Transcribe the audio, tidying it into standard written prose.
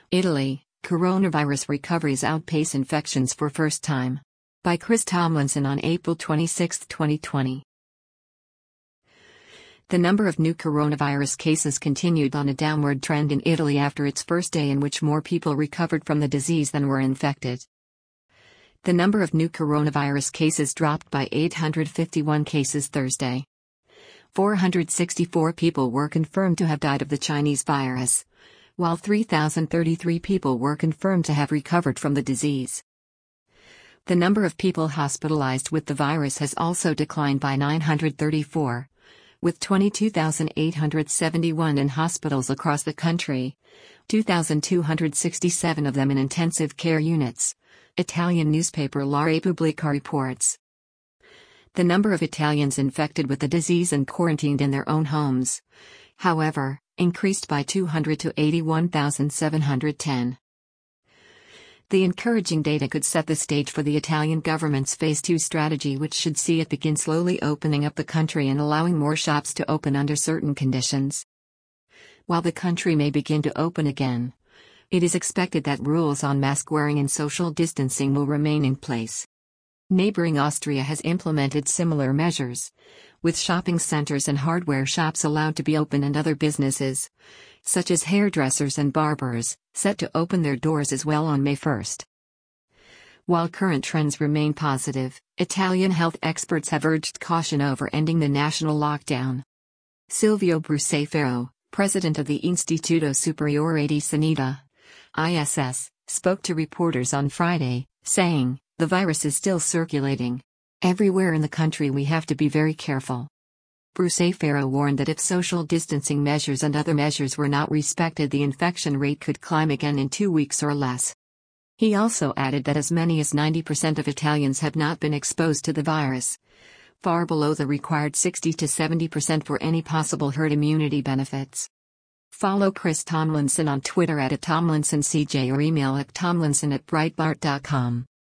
Italy, coronavirus recoveries outpace infections for first time. By Chris Tomlinson on April 26, 2020. The number of new coronavirus cases continued on a downward trend in Italy after its first day in which more people recovered from the disease than were infected. The number of new coronavirus cases dropped by 851 cases Thursday. 464 people were confirmed to have died of the Chinese virus, while 3,033 people were confirmed to have recovered from the disease. The number of people hospitalized with the virus has also declined by 934, with 22,871 in hospitals across the country, 2,267 of them in intensive care units, Italian newspaper La Repubblica reports. The number of Italians infected with the disease and quarantined in their own homes, however, increased by 200 to 81,710. The encouraging data could set the stage for the Italian government's Phase 2 strategy, which should see it begin slowly opening up the country and allowing more shops to open under certain conditions. While the country may begin to open again, it is expected that rules on mask wearing and social distancing will remain in place. Neighboring Austria has implemented similar measures, with shopping centers and hardware shops allowed to be open and other businesses, such as hairdressers and barbers, set to open their doors as well on May 1. While current trends remain positive, Italian health experts have urged caution over ending the national lockdown. Silvio Brusaferro, president of the Istituto Superiore di Sanità, ISS, spoke to reporters on Friday, saying, "The virus is still circulating. Everywhere in the country we have to be very careful." Brusaferro warned that if social distancing measures and other measures were not respected, the infection rate could climb again in 2 weeks or less. He also added that as many as 90% of Italians have not been exposed to the virus, far below the required 60 to 70% for any possible herd immunity benefits. Follow Chris Tomlinson on Twitter @TomlinsonCJ or email at tomlinson@breitbart.com.